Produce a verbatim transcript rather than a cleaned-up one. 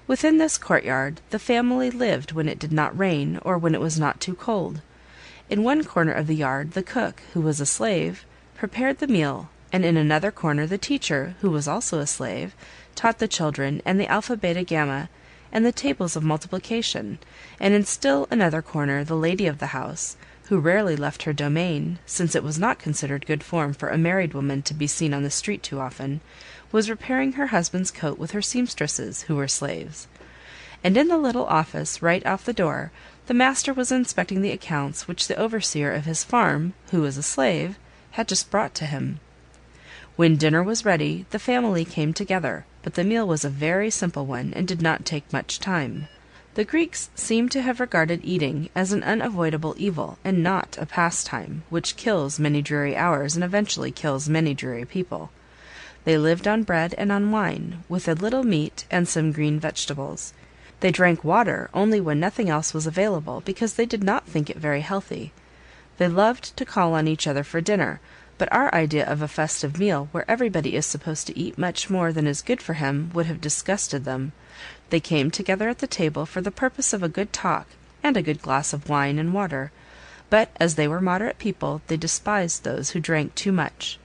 Within this courtyard the family lived when it did not rain, or when it was not too cold. In one corner of the yard the cook, who was a slave, prepared the meal, and in another corner the teacher, who was also a slave, taught the children and the alpha beta gamma and the tables of multiplication, and in still another corner the lady of the house, who rarely left her domain, since it was not considered good form for a married woman to be seen on the street too often, was repairing her husband's coat with her seamstresses, who were slaves. And in the little office right off the door the master was inspecting the accounts which the overseer of his farm, who was a slave, had just brought to him. When dinner was ready, the family came together, but the meal was a very simple one, and did not take much time. The Greeks seem to have regarded eating as an unavoidable evil, and not a pastime, which kills many dreary hours and eventually kills many dreary people. They lived on bread and on wine, with a little meat and some green vegetables. They drank water only when nothing else was available, because they did not think it very healthy. They loved to call on each other for dinner, but our idea of a festive meal, where everybody is supposed to eat much more than is good for him, would have disgusted them. They came together at the table for the purpose of a good talk, and a good glass of wine and water, but as they were moderate people, they despised those who drank too much.